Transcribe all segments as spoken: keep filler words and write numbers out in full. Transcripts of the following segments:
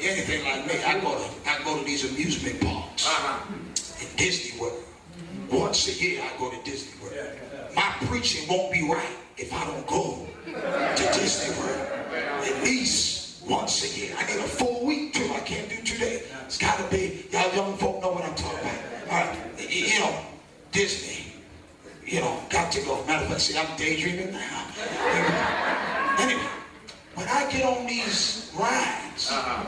you're anything like me, I go to I go to these amusement parks uh-huh. in Disney World. Once a year I go to Disney World. My preaching won't be right if I don't go to Disney World at least once a year. I need a full week trip. I can't do two days. It's got to be, y'all young folk know what I'm talking about. All right, you know, Disney, you know, got to go. Matter of fact, see, I'm daydreaming now. Anyway, when I get on these rides,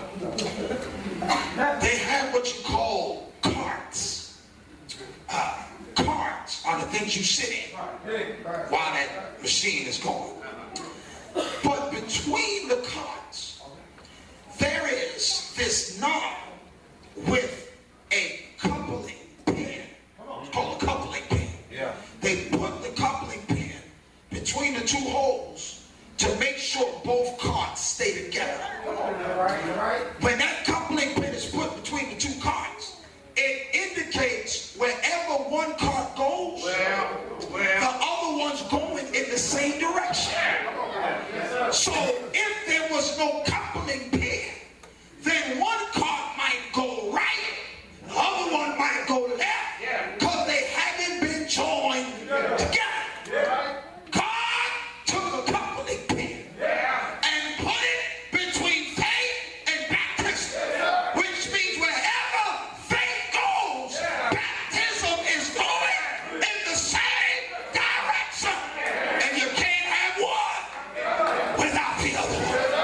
they have what you call carts. Uh, carts are the things you sit in while that machine is going. But between the carts, there is this knob with a coupling pin. It's called a coupling pin. Yeah. They put the coupling pin between the two holes to make sure both carts stay together. When that coupling pin is put between the two carts, it indicates wherever one cart goes, well, well. the other one's going in the same direction. So if there was no coupling pin, then one cart might go right, the other one might go left, because they haven't been joined together. God took a coupling pin and put it between faith and baptism, which means wherever faith goes, baptism is going in the same direction. And you can't have one without the other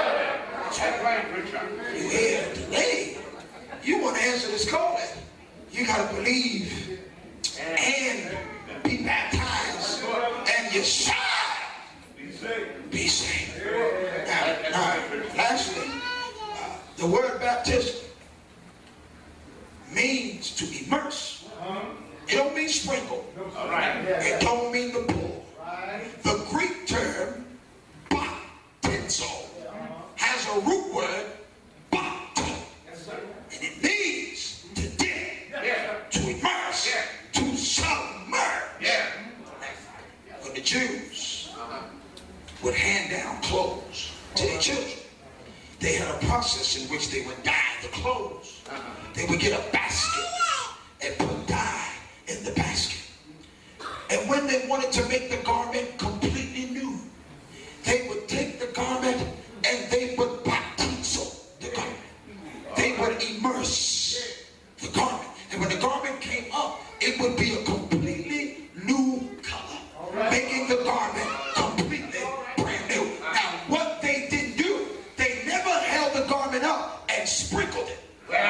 one. You here today, you want to answer this calling. You got to believe and be baptized, and you shall be saved. Now, now lastly, uh, the word baptism means to immerse. It don't mean sprinkle. It don't mean the pool. The Greek term baptizo has a root word bapto, and it means to dip, to immerse, to submerge. When the Jews would hand down clothes to their children, they had a process in which they would dye the clothes. They would get a basket and put dye in the basket. And when they wanted to make the garment completely new, they would take the garment and they would baptizo the garment. They would immerse the garment. And when the garment came up, it would be a completely new color, making the garment completely brand new. Now, what they didn't do, they never held the garment up and sprinkled it.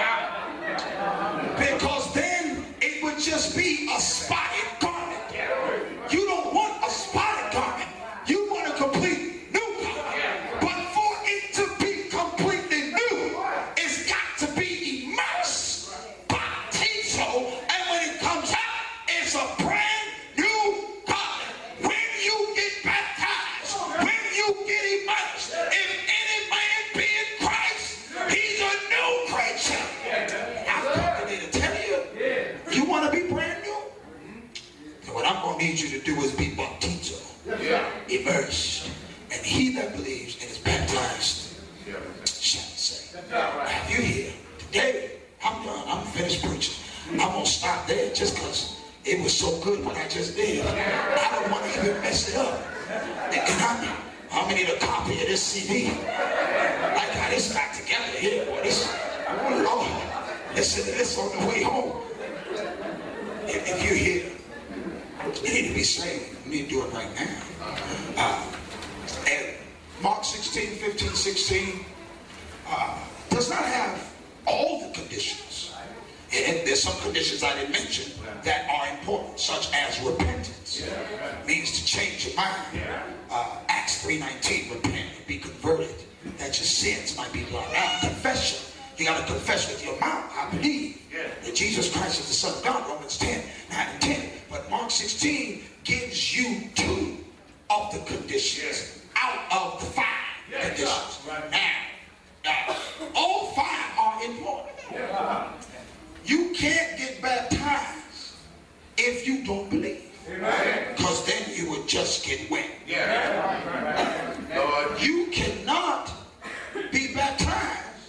Because then it would just be a spotted garment. You don't want a spotted garment. You want a complete new garment. But for it to be completely new, it's got to be immersed, baptizo, and when it comes out, it's a brand new garment. When you get baptized, when you get immersed, if any man be in Christ, he's a new creature. I'm coming here to tell you, you want to be brand new? And what I'm going to need you to do is be baptizo, immersed, and he that believes and is baptized shall be saved. Now, if you're here today, I'm done. I'm finished preaching. I'm going to stop there just because it was so good what I just did. I don't want to even mess it up. And I'm, I'm going to need a copy of this C D. I got this back together here, boy. This, oh Lord, listen to this on the way home. If, if you're here, you need to be saved. You need to do it right now. Uh, and Mark sixteen, fifteen, sixteen uh, does not have all the conditions. And there's some conditions I didn't mention that are important, such as repentance. It means to change your mind. Uh, Acts three nineteen, repent and be converted, that your sins might be blotted out. Confession. You got to confess with your mouth, I believe that Jesus Christ is the Son of God, Romans ten, nine and ten. But Mark sixteen gives you two of the conditions out of the five conditions. Now, uh, all five are important. You can't get baptized if you don't believe, because then you would just get wet. You cannot be baptized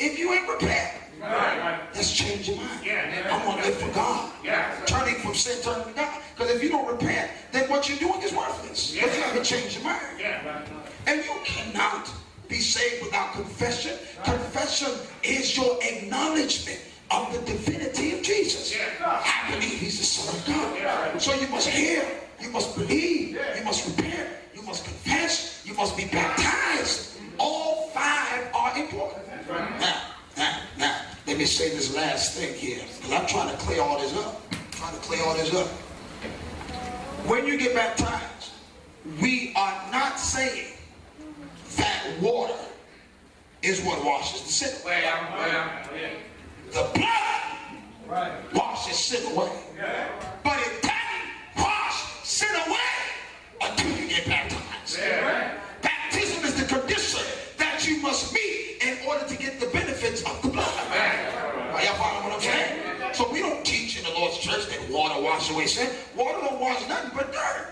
if you ain't repent. Let's change your mind. I'm going to live for God. Turning from sin, turning to God. Because if you don't repent, then what you're doing is worthless. Because you haven't changed your mind. And you cannot be saved without confession. Confession is your acknowledgement of the divinity of Jesus. I believe he's the Son of God. So you must hear, you must believe, you must repent, you must confess, you must be baptized. All five are important. Now, now, now, let me say this last thing here, because I'm trying to clear all this up. I'm trying to clear all this up. When you get baptized, we are not saying that water is what washes the sin away. The blood washes sin away. But it doesn't wash sin away until you get baptized. Baptism is the condition that you must meet in order to get the benefits of the blood. Are y'all following what I'm saying? So we don't teach in the Lord's church that water washes away sin. Water don't wash nothing but dirt.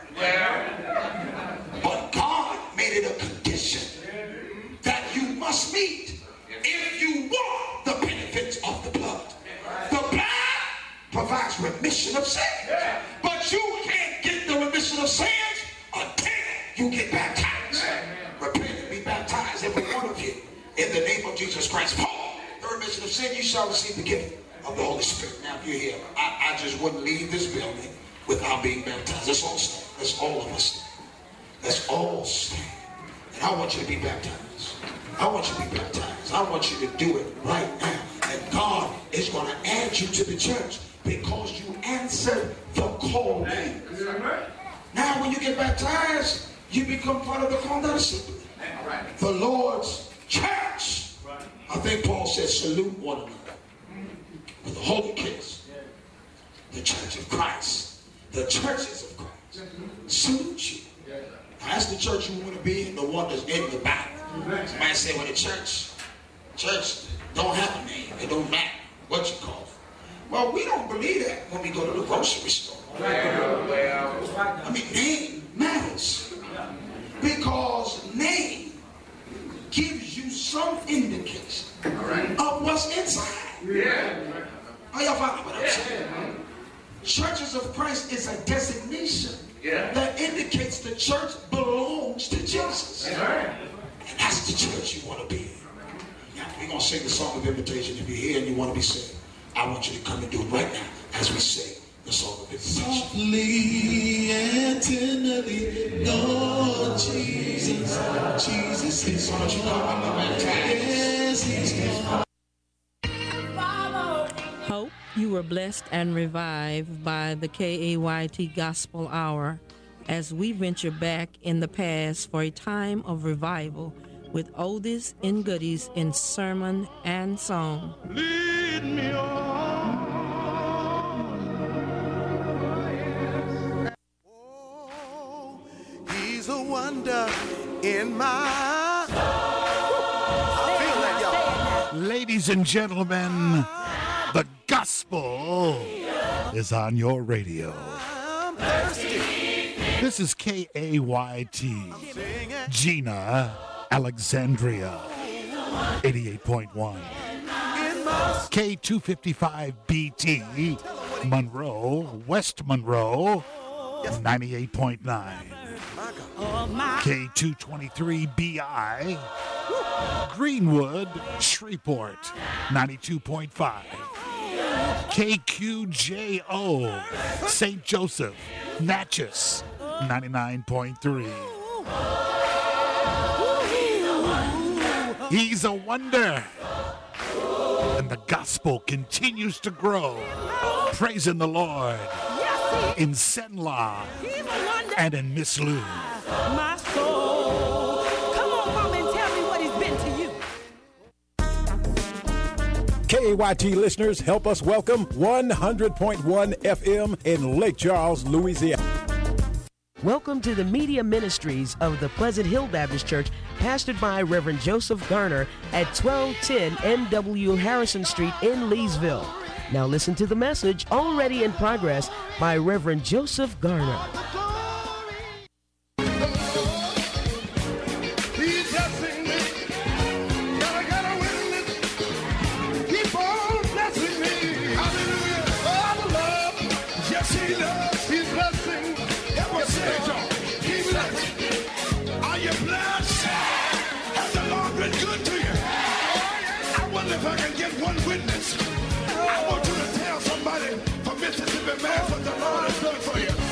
But God made it a condition that you must meet if you want the benefits of the blood. The blood provides remission of sin. But you can't get the remission of sins until you get baptized. Repent and be baptized, every one of you, in the name of Jesus Christ. Paul, the remission of sin, you shall receive the gift of the Holy Spirit. Now, if you're here, I, I just wouldn't leave this building without being baptized. Let's all stand. Let's all of us. Let's all stand. And I want you to be baptized. I want you to be baptized. I want you to do it right now. And God is going to add you to the church because you answered the call. Now, when you get baptized, you become part of the Conduct Assembly, the Lord's church. I think Paul said, salute one another with a holy kiss. The church of Christ, the churches of Christ, salute you. Now, that's the church you want to be in, the one that's in the back. Somebody say, well, the church, church don't have a name. It don't matter what you call it. Well, we don't believe that when we go to the grocery store. I mean, name matters. Because name gives you some indication of what's inside. Are y'all following what I'm saying? Churches of Christ is a designation that indicates the church belongs to Jesus. And that's the church you want to be in. Now, we're going to sing the song of invitation. If you're here and you want to be saved, I want you to come and do it right now as we sing the song of invitation. Softly and tenderly, Lord Jesus, Jesus is coming. Yes, he's coming. Hope you were blessed and revived by the K A Y T Gospel Hour as we venture back in the past for a time of revival with oldies and goodies in sermon and song. Lead me on. Oh, he's a wonder in my soul. I feel that, y'all. Ladies and gentlemen, the gospel is on your radio. I'm thirsty. This is K A Y T, Gina, Alexandria, eighty-eight point one. K two fifty-five B T, Monroe, West Monroe, ninety-eight point nine. K two twenty-three B I, Greenwood, Shreveport, ninety-two point five. K Q J O, Saint Joseph, Natchez, ninety-nine point three. He's a wonder. And the gospel continues to grow. Praising the Lord in Senla and in Miss Lou. My soul. Come on, mom, and tell me what he's been to you. K A Y T listeners, help us welcome one hundred point one F M in Lake Charles, Louisiana. Welcome to the media ministries of the Pleasant Hill Baptist Church, pastored by Reverend Joseph Garner at twelve ten N W Harrison Street in Leesville. Now listen to the message already in progress by Reverend Joseph Garner. one witness. I want you to tell somebody from Mississippi Mass what the Lord has done for you.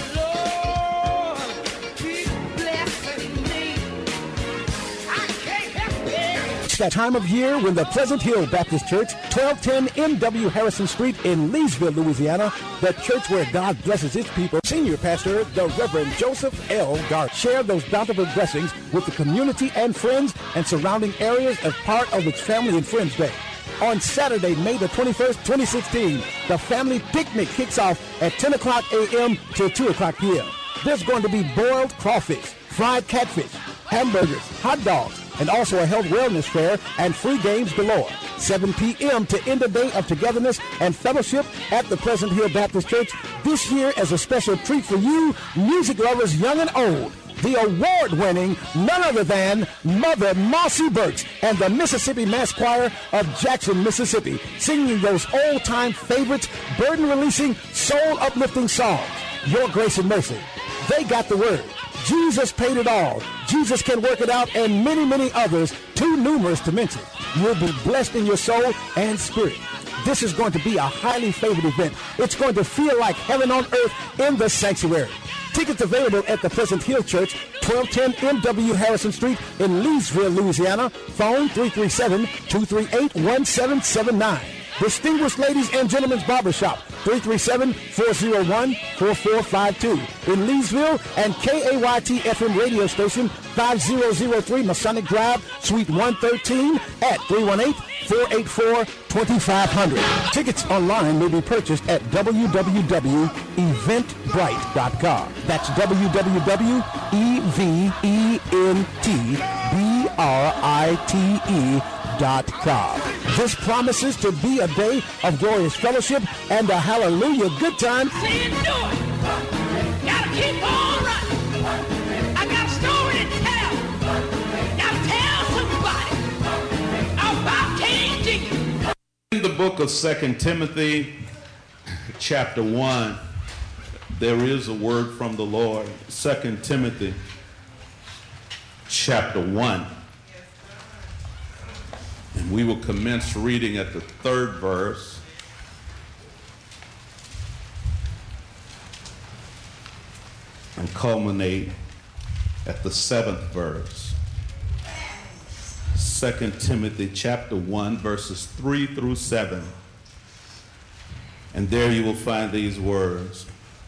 That time of year when the Pleasant Hill Baptist Church, twelve ten M W Harrison Street in Leesville, Louisiana, the church where God blesses his people, senior pastor, the Reverend Joseph L. Garth, share those bountiful blessings with the community and friends and surrounding areas as part of its Family and Friends Day. On Saturday, May the twenty-first, twenty sixteen, the family picnic kicks off at ten o'clock a.m. till two o'clock p.m. There's going to be boiled crawfish, fried catfish, hamburgers, hot dogs, and also a health wellness fair and free games galore. seven p.m. to end a day of togetherness and fellowship at the Pleasant Hill Baptist Church. This year, as a special treat for you, music lovers young and old, the award-winning, none other than Mother Marcy Burks and the Mississippi Mass Choir of Jackson, Mississippi, singing those old-time favorites, burden-releasing, soul-uplifting songs. Your Grace and Mercy. They got the word. Jesus paid it all. Jesus can work it out, and many, many others, too numerous to mention. You'll be blessed in your soul and spirit. This is going to be a highly favored event. It's going to feel like heaven on earth in the sanctuary. Tickets available at the Pleasant Hill Church, twelve ten M W Harrison Street in Leesville, Louisiana. Phone three three seven, two three eight, one seven seven nine. Distinguished Ladies and Gentlemen's Barbershop, three three seven, four oh one, four four five two. In Leesville, and K A Y T F M radio station, five thousand three Masonic Drive, Suite one thirteen at three one eight, four eight four, two five zero zero. Tickets online may be purchased at w w w dot eventbrite dot com. That's w w w dot eventbrite dot com. This promises to be a day of glorious fellowship and a hallelujah good time. See you do it. Gotta keep on running. I got a story to tell. Gotta tell somebody about King Jesus. In the book of Second Timothy, chapter one, there is a word from the Lord. Second Timothy, chapter one. And we will commence reading at the third verse. And culminate at the seventh verse. Second Timothy chapter one, verses three through seven. And there you will find these words.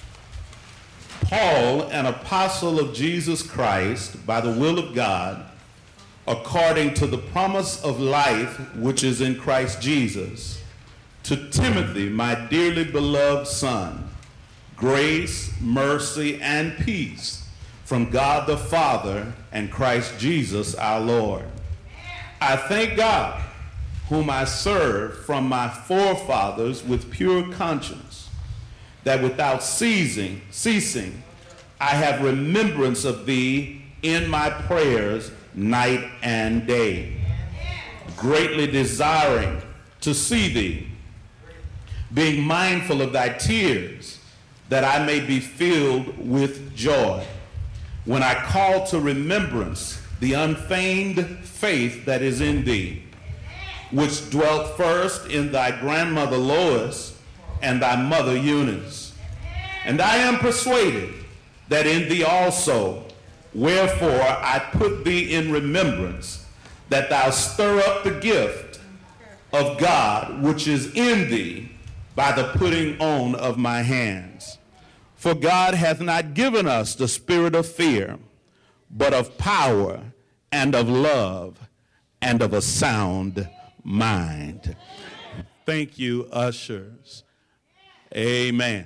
Paul, an apostle of Jesus Christ, by the will of God, according to the promise of life which is in Christ Jesus, to Timothy, my dearly beloved son, grace, mercy, and peace from God the Father and Christ Jesus our Lord. I thank God, whom I serve from my forefathers with pure conscience, that without ceasing, ceasing, I have remembrance of thee in my prayers night and day, greatly desiring to see thee, being mindful of thy tears, that I may be filled with joy, when I call to remembrance the unfeigned faith that is in thee, which dwelt first in thy grandmother Lois and thy mother Eunice. And I am persuaded that in thee also, wherefore I put thee in remembrance, that thou stir up the gift of God which is in thee by the putting on of my hands. For God hath not given us the spirit of fear, but of power and of love and of a sound mind. Thank you, ushers. Amen.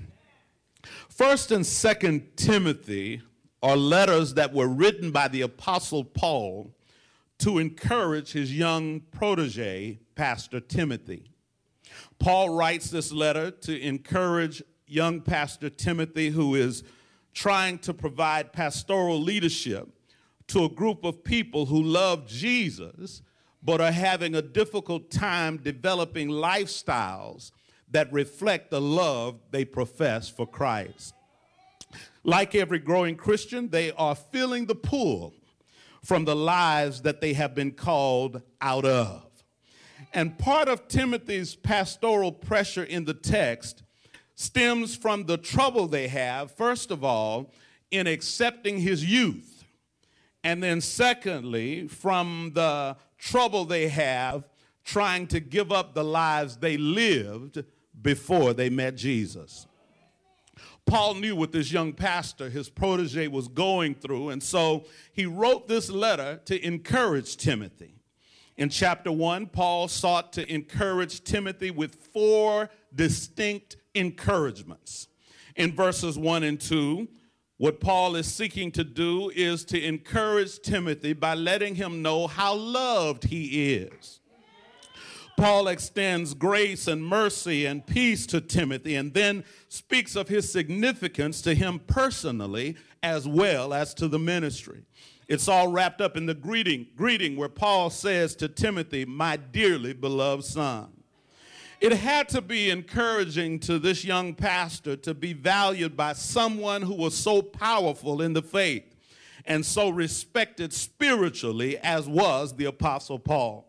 First and Second Timothy are letters that were written by the Apostle Paul to encourage his young protege, Pastor Timothy. Paul writes this letter to encourage young Pastor Timothy, who is trying to provide pastoral leadership to a group of people who love Jesus, but are having a difficult time developing lifestyles that reflect the love they profess for Christ. Like every growing Christian, they are feeling the pull from the lives that they have been called out of. And part of Timothy's pastoral pressure in the text stems from the trouble they have, first of all, in accepting his youth. And then secondly, from the trouble they have trying to give up the lives they lived before they met Jesus. Paul knew what this young pastor, his protege, was going through, and so he wrote this letter to encourage Timothy. In chapter one, Paul sought to encourage Timothy with four distinct encouragements. In verses one and two, what Paul is seeking to do is to encourage Timothy by letting him know how loved he is. Paul extends grace and mercy and peace to Timothy and then speaks of his significance to him personally as well as to the ministry. It's all wrapped up in the greeting, greeting where Paul says to Timothy, "My dearly beloved son." It had to be encouraging to this young pastor to be valued by someone who was so powerful in the faith and so respected spiritually as was the Apostle Paul.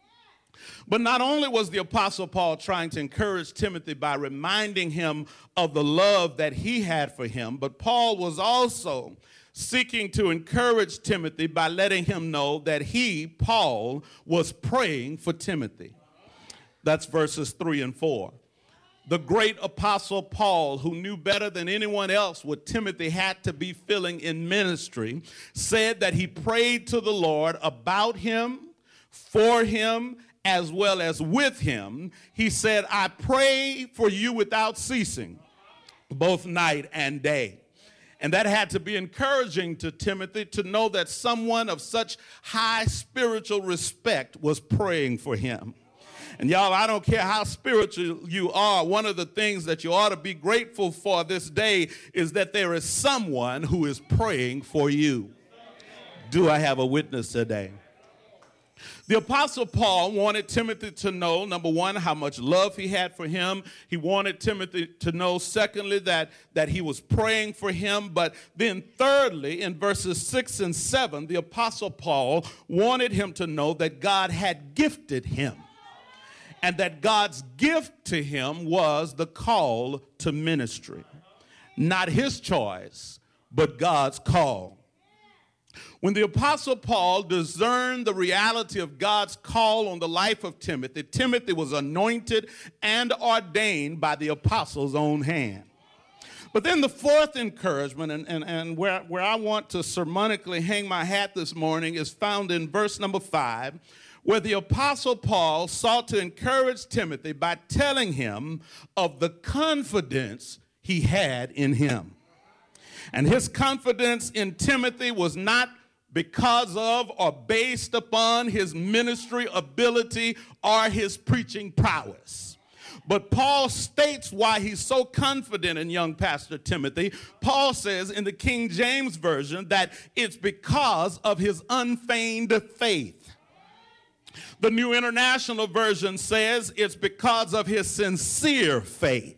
But not only was the Apostle Paul trying to encourage Timothy by reminding him of the love that he had for him, but Paul was also seeking to encourage Timothy by letting him know that he, Paul, was praying for Timothy. That's verses three and four. The great Apostle Paul, who knew better than anyone else what Timothy had to be feeling in ministry, said that he prayed to the Lord about him, for him, as well as with him. He said, "I pray for you without ceasing, both night and day." And that had to be encouraging to Timothy to know that someone of such high spiritual respect was praying for him. And y'all, I don't care how spiritual you are, one of the things that you ought to be grateful for this day is that there is someone who is praying for you. Do I have a witness today? The Apostle Paul wanted Timothy to know, number one, how much love he had for him. He wanted Timothy to know, secondly, that, that he was praying for him. But then thirdly, in verses six and seven, the Apostle Paul wanted him to know that God had gifted him. And that God's gift to him was the call to ministry. Not his choice, but God's call. When the Apostle Paul discerned the reality of God's call on the life of Timothy, Timothy was anointed and ordained by the apostle's own hand. But then the fourth encouragement, and, and, and where, where I want to sermonically hang my hat this morning, is found in verse number five, where the Apostle Paul sought to encourage Timothy by telling him of the confidence he had in him. And his confidence in Timothy was not because of or based upon his ministry ability or his preaching prowess. But Paul states why he's so confident in young Pastor Timothy. Paul says in the King James Version that it's because of his unfeigned faith. The New International Version says it's because of his sincere faith.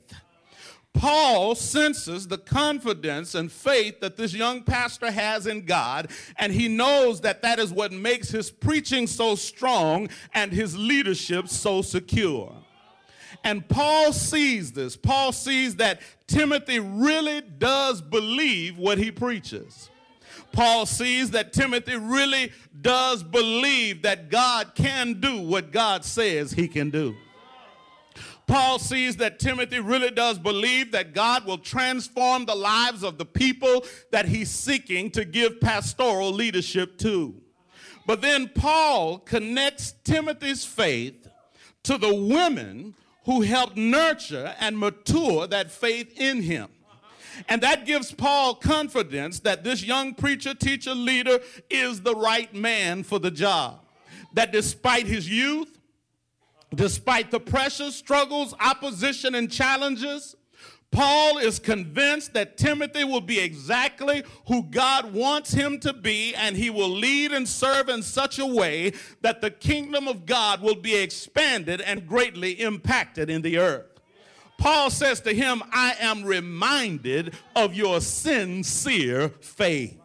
Paul senses the confidence and faith that this young pastor has in God, and he knows that that is what makes his preaching so strong and his leadership so secure. And Paul sees this. Paul sees that Timothy really does believe what he preaches. Paul sees that Timothy really does believe that God can do what God says he can do. Paul sees that Timothy really does believe that God will transform the lives of the people that he's seeking to give pastoral leadership to. But then Paul connects Timothy's faith to the women who helped nurture and mature that faith in him. And that gives Paul confidence that this young preacher, teacher, leader is the right man for the job. That despite his youth, despite the pressures, struggles, opposition, and challenges, Paul is convinced that Timothy will be exactly who God wants him to be, and he will lead and serve in such a way that the kingdom of God will be expanded and greatly impacted in the earth. Paul says to him, I am reminded of your sincere faith.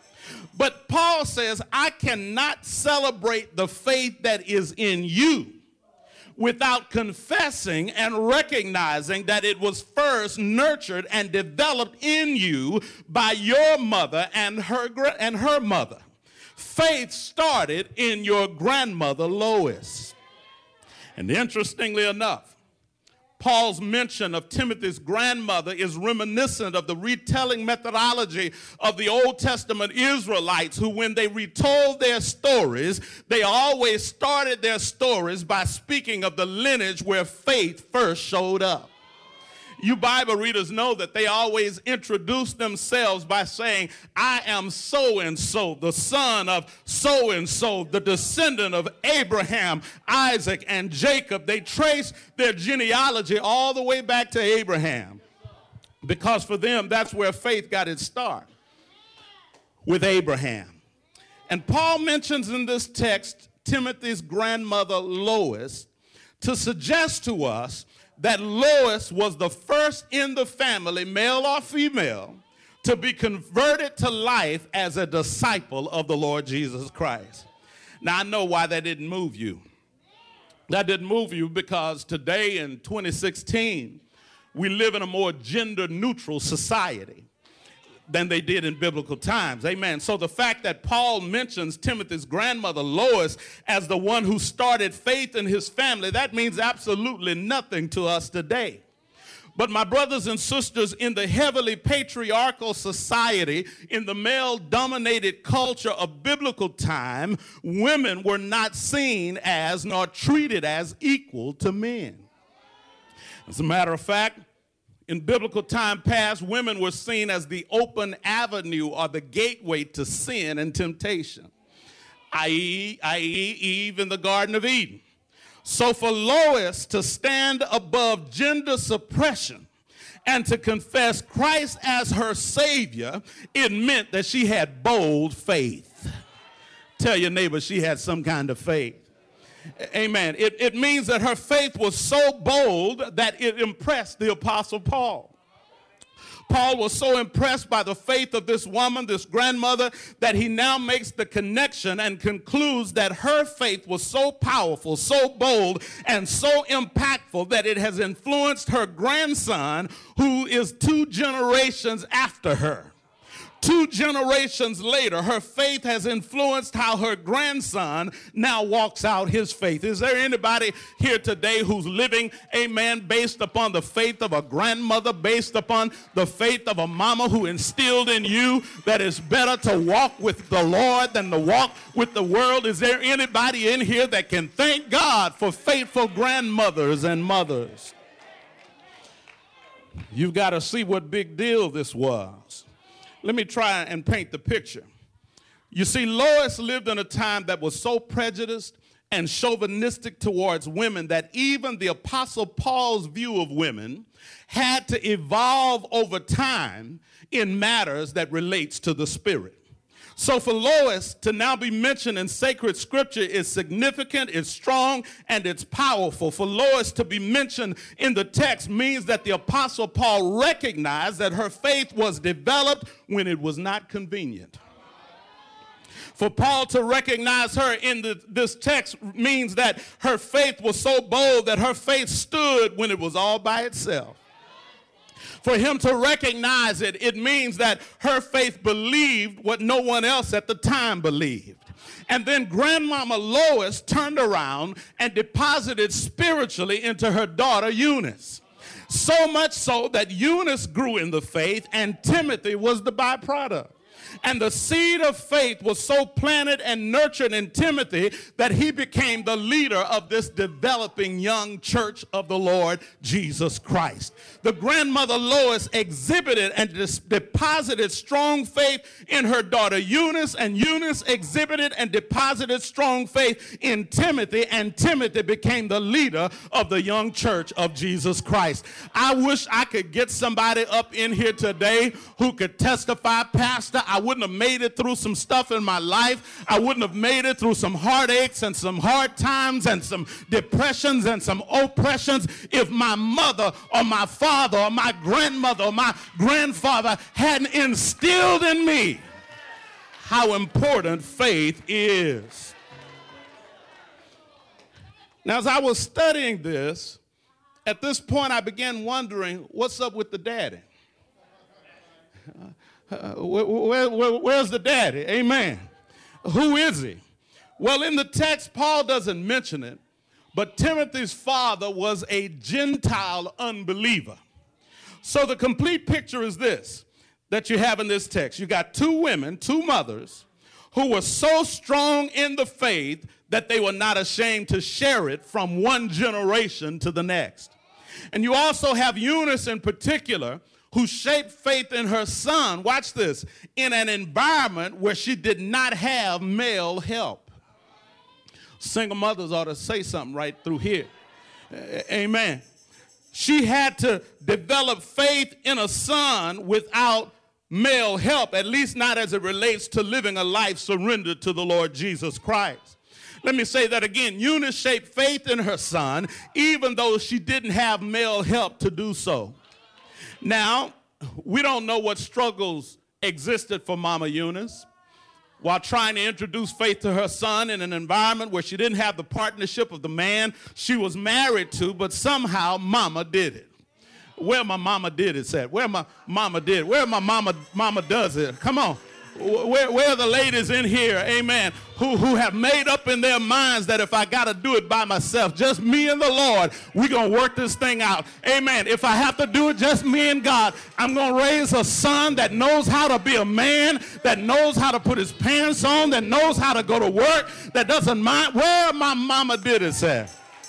But Paul says, I cannot celebrate the faith that is in you without confessing and recognizing that it was first nurtured and developed in you by your mother and her, and her mother. Faith started in your grandmother Lois. And interestingly enough, Paul's mention of Timothy's grandmother is reminiscent of the retelling methodology of the Old Testament Israelites, who, when they retold their stories, they always started their stories by speaking of the lineage where faith first showed up. You Bible readers know that they always introduce themselves by saying, I am so-and-so, the son of so-and-so, the descendant of Abraham, Isaac, and Jacob. They trace their genealogy all the way back to Abraham, because for them, that's where faith got its start, with Abraham. And Paul mentions in this text Timothy's grandmother Lois to suggest to us that Lois was the first in the family, male or female, to be converted to life as a disciple of the Lord Jesus Christ. Now, I know why that didn't move you. That didn't move you because today in twenty sixteen, we live in a more gender-neutral society than they did in biblical times. Amen. So the fact that Paul mentions Timothy's grandmother Lois as the one who started faith in his family, that means absolutely nothing to us today. But my brothers and sisters, in the heavily patriarchal society, in the male-dominated culture of biblical time, women were not seen as nor treated as equal to men. As a matter of fact, in biblical time past, women were seen as the open avenue or the gateway to sin and temptation, that is, that is Eve in the Garden of Eden. So for Lois to stand above gender suppression and to confess Christ as her Savior, it meant that she had bold faith. Tell your neighbor she had some kind of faith. Amen. It, it means that her faith was so bold that it impressed the Apostle Paul. Paul was so impressed by the faith of this woman, this grandmother, that he now makes the connection and concludes that her faith was so powerful, so bold, and so impactful that it has influenced her grandson, who is two generations after her. Two generations later, her faith has influenced how her grandson now walks out his faith. Is there anybody here today who's living, amen, based upon the faith of a grandmother, based upon the faith of a mama who instilled in you that it's better to walk with the Lord than to walk with the world? Is there anybody in here that can thank God for faithful grandmothers and mothers? You've got to see what big deal this was. Let me try and paint the picture. You see, Lois lived in a time that was so prejudiced and chauvinistic towards women that even the Apostle Paul's view of women had to evolve over time in matters that relates to the spirit. So for Lois to now be mentioned in sacred scripture is significant, it's strong, and it's powerful. For Lois to be mentioned in the text means that the Apostle Paul recognized that her faith was developed when it was not convenient. For Paul to recognize her in the, this text means that her faith was so bold that her faith stood when it was all by itself. For him to recognize it, it means that her faith believed what no one else at the time believed. And then Grandmama Lois turned around and deposited spiritually into her daughter Eunice. So much so that Eunice grew in the faith and Timothy was the byproduct. And the seed of faith was so planted and nurtured in Timothy that he became the leader of this developing young church of the Lord Jesus Christ. The grandmother Lois exhibited and deposited strong faith in her daughter Eunice, and Eunice exhibited and deposited strong faith in Timothy, and Timothy became the leader of the young church of Jesus Christ. I wish I could get somebody up in here today who could testify, Pastor, I wouldn't have made it through some stuff in my life. I wouldn't have made it through some heartaches and some hard times and some depressions and some oppressions if my mother or my father or my grandmother or my grandfather hadn't instilled in me how important faith is. Now, as I was studying this, at this point I began wondering, what's up with the daddy? Uh, where, where, where, where's the daddy? Amen. Who is he? Well, in the text, Paul doesn't mention it, but Timothy's father was a Gentile unbeliever. So the complete picture is this that you have in this text. You got two women, two mothers, who were so strong in the faith that they were not ashamed to share it from one generation to the next. And you also have Eunice in particular, who shaped faith in her son, watch this, in an environment where she did not have male help. Single mothers ought to say something right through here. Amen. She had to develop faith in a son without male help, at least not as it relates to living a life surrendered to the Lord Jesus Christ. Let me say that again. Eunice shaped faith in her son, even though she didn't have male help to do so. Now, we don't know what struggles existed for Mama Eunice while trying to introduce faith to her son in an environment where she didn't have the partnership of the man she was married to, but somehow Mama did it. Where my mama did it said. Where my mama did. Where my mama mama does it. Come on. Where, where are the ladies in here, amen, who, who have made up in their minds that if I got to do it by myself, just me and the Lord, we're going to work this thing out. Amen. If I have to do it just me and God, I'm going to raise a son that knows how to be a man, that knows how to put his pants on, that knows how to go to work, that doesn't mind where my mama did it said.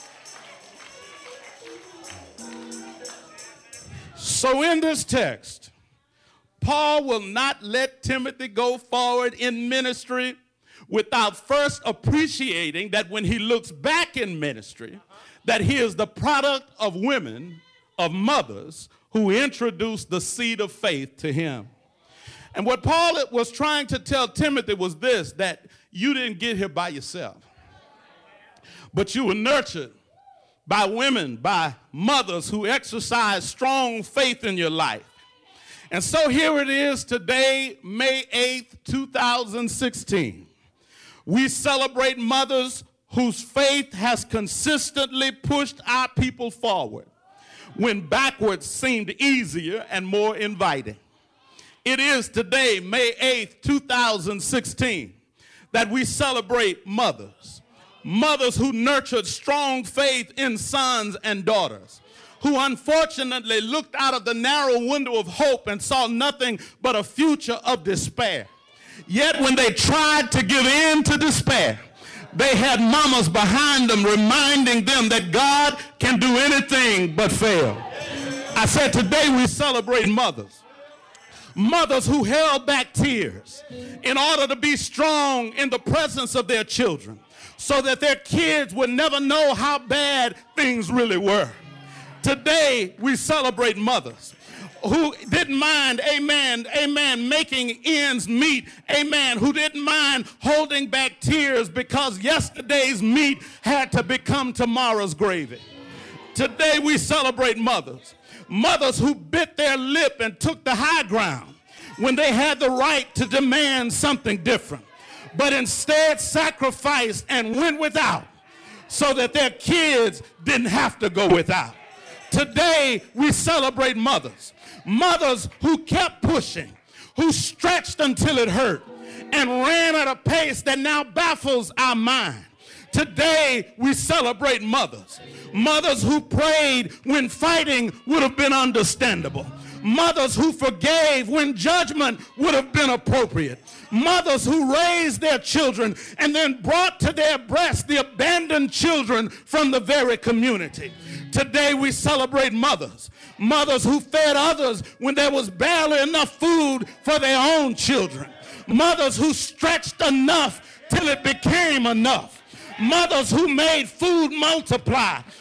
So in this text, Paul will not let Timothy go forward in ministry without first appreciating that when he looks back in ministry, that he is the product of women, of mothers, who introduced the seed of faith to him. And what Paul was trying to tell Timothy was this, that you didn't get here by yourself, but you were nurtured by women, by mothers who exercise strong faith in your life. And so here it is today, May eighth, two thousand sixteen. We celebrate mothers whose faith has consistently pushed our people forward when backwards seemed easier and more inviting. It is today, May eighth, two thousand sixteen, that we celebrate mothers. Mothers who nurtured strong faith in sons and daughters, who unfortunately looked out of the narrow window of hope and saw nothing but a future of despair. Yet when they tried to give in to despair, they had mamas behind them reminding them that God can do anything but fail. I said today we celebrate mothers. Mothers who held back tears in order to be strong in the presence of their children so that their kids would never know how bad things really were. Today, we celebrate mothers who didn't mind, amen, amen, making ends meet, amen, who didn't mind holding back tears because yesterday's meat had to become tomorrow's gravy. Today, we celebrate mothers, mothers who bit their lip and took the high ground when they had the right to demand something different, but instead sacrificed and went without so that their kids didn't have to go without. Today, we celebrate mothers, mothers who kept pushing, who stretched until it hurt, and ran at a pace that now baffles our mind. Today, we celebrate mothers, mothers who prayed when fighting would have been understandable, mothers who forgave when judgment would have been appropriate, mothers who raised their children and then brought to their breast the abandoned children from the very community. Today we celebrate mothers, mothers who fed others when there was barely enough food for their own children, mothers who stretched enough till it became enough, mothers who made food multiply